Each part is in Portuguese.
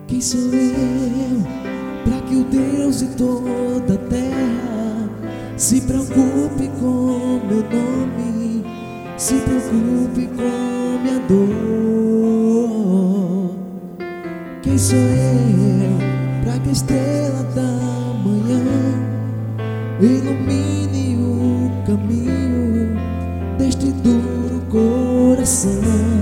Quem sou eu para que o Deus de toda a terra se preocupe com meu nome, se preocupe com minha dor? Quem sou eu para que a estrela da manhã ilumine o caminho deste duro coração?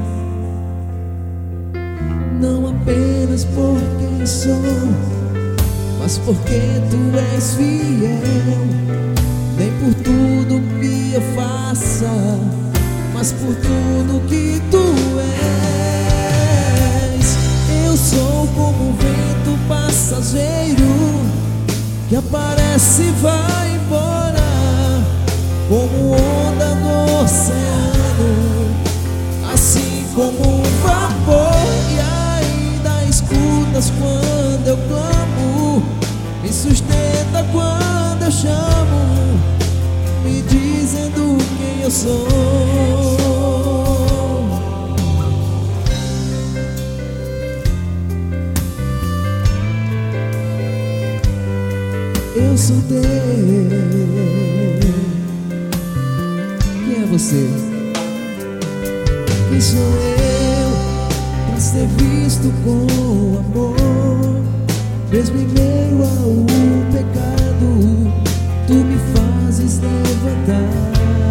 Não apenas por quem sou, mas porque tu és fiel. Nem por tudo que eu faça, mas por tudo que tu és. Eu sou como um vento passageiro que aparece e vai embora, como onda no oceano, assim como um vapor. E ainda escutas quando eu clamo, me sustenta quando eu chamo, me dizendo quem eu sou. Eu sou teu. Quem é você? Quem sou eu para ser visto com amor? Mesmo em meio ao pecado, tu me fazes levantar.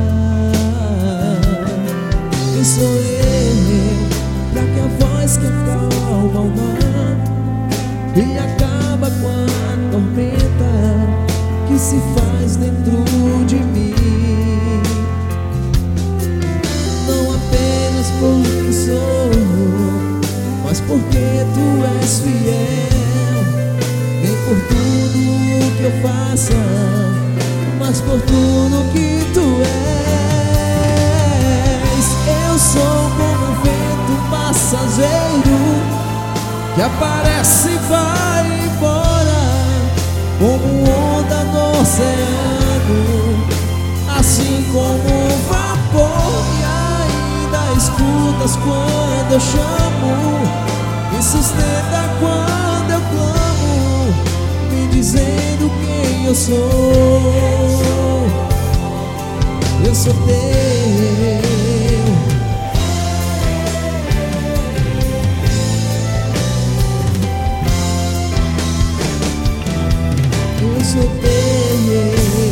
Quem sou eu para que a voz que acalma o mar e acaba com a tormenta que se faz dentro de mim? Não apenas porque sou, mas porque tu és fiel. Nem por tudo que eu faça, mas por tudo que tu és. Eu sou como um vento passageiro que aparece e vai embora, como onda no oceano, assim como um vapor. E ainda escutas quando eu chamo, me sustenta quando eu clamo, me dizendo quem eu sou. Eu sou teu. Eu sou teu.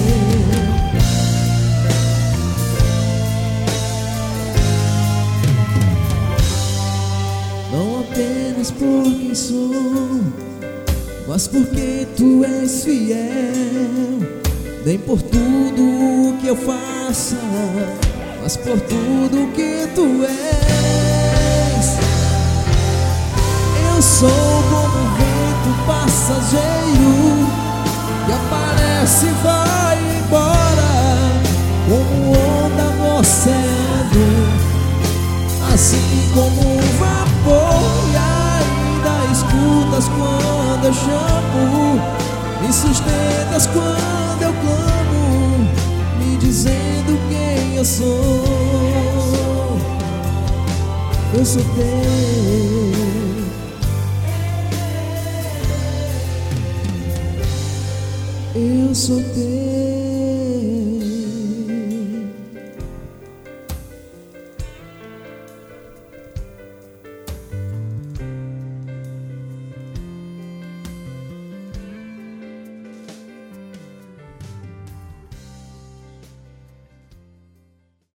Não apenas por quem sou, mas porque tu és fiel. Nem por tudo que eu faça, mas por tudo que tu és. Eu sou como um vento passageiro que aparece e vai embora, como onda no oceano, assim como um vapor. E ainda escutas quando eu chamo, me sustentas quando eu clamo, me dizendo quem eu sou. Eu sou teu. Eu sou teu.